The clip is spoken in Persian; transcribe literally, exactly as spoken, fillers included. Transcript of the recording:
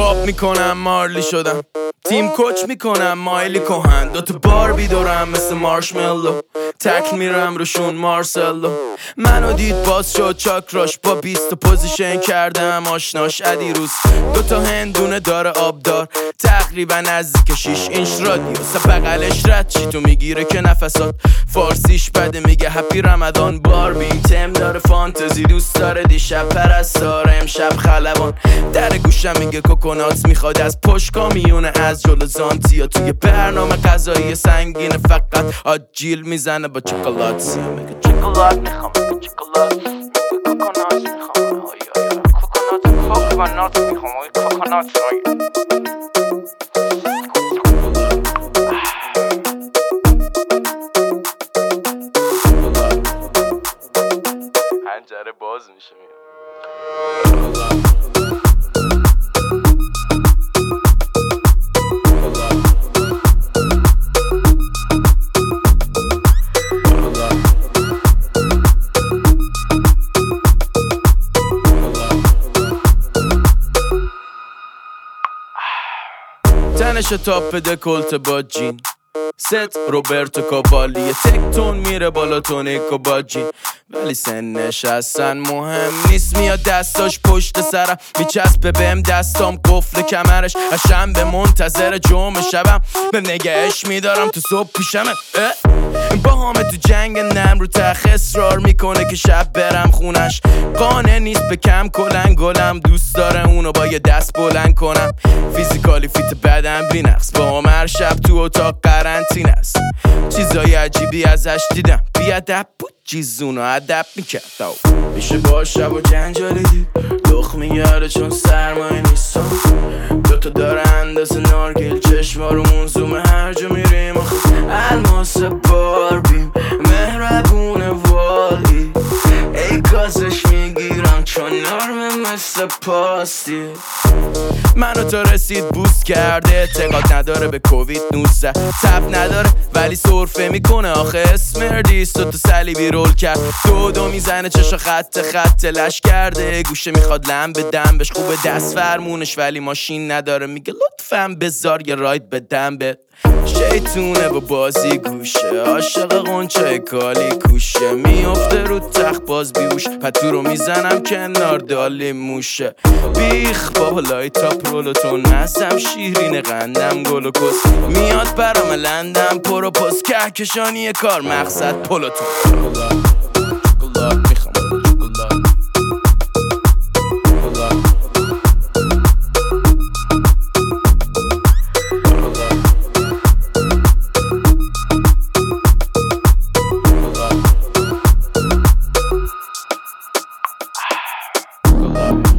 پاپ میکنم مارلی شدم، تیم کوچ میکنم مایلی کهن، دوتا باربی دارم مثل مارشملو، تکل میرم روشون مارسلو. منو دید باز شد چاکراش، با بیست پوزیشن کردم آشناش. ادیروس دوتا هندونه داره آبدار، تقریبا نزدیک شیش اینچ رادیوس. بغلش رد چی تو میگیره که نفسات، فارسیش بده میگه هپی رمضان. باربی تم داره فانتزی دوست داره، دیشب پرستاره امشب خلبان. در گوشم میگه کوکونات میخواد از پشت کامیونه، از جلو زانتیا. توی برنامه غذایی سنگینه فقط آجیل میزنه با چکلات. میگه چکلات میخوام، چکلات کوکونات میخوام، کوکونات کوکونات میخوام، کوکونات پنجره باز میشه. تنش تاپ دکلت با جین، ست روبرتو کاوالی، تکتون میره بالا تونیکو با جین. ولی سنش اصلا مهم نیست، میاد دستاش پشت سرم میچسبه بهم، دستام قفل کمرش. هشم به منتظر جمعه شبم، به نگهش میدارم تو صبح پیشمه. با همه تو جنگ نم رو تخ اصرار میکنه که شب برم خونش. قانه نیست به کم کلن گلم، دوست داره اونو با یه دست بلند کنم. فیزیکالی فیت بدن بی نقص، با هم هر شب تو اتاق قرنطین است. چیزای عجیبی ازش دیدم، بی ادب بود چیزونو ادب میکرد. میشه با شب و جنجالی دید، لخ میگرده چون سرمایه نیستم. دوتا داره اندازه نارگیل، چشمارمون زومه هر جا میریم. الماس باربیم مهربون والی، ای کاسش میگیرم چون نرمه مثل پاستی. منو تا رسید بوست کرده، اعتقاد نداره به کووید نوزده. تب نداره ولی سرفه میکنه آخه اسمردیست. و تو صلیبی رول کرد، دو دو میزنه چشا خط خط لش کرده. گوشه میخواد لم به دم بهش، خوبه دست فرمونش ولی ماشین نداره. میگه لطفاً بذار یه راید بدم به شیطونه با بازی گوشه. عاشق قنچه کالی کوشه، میافته رو تخت باز بیوش. پتو رو میزنم کنار دالی موشه. بیخ بابا لایتا پرولوتون، مزم شیرین قندم گل و کس. میاد برام لندم پرو پس، کهکشانی کار مقصد پلوتون. چکلات میخوام، چکلات love.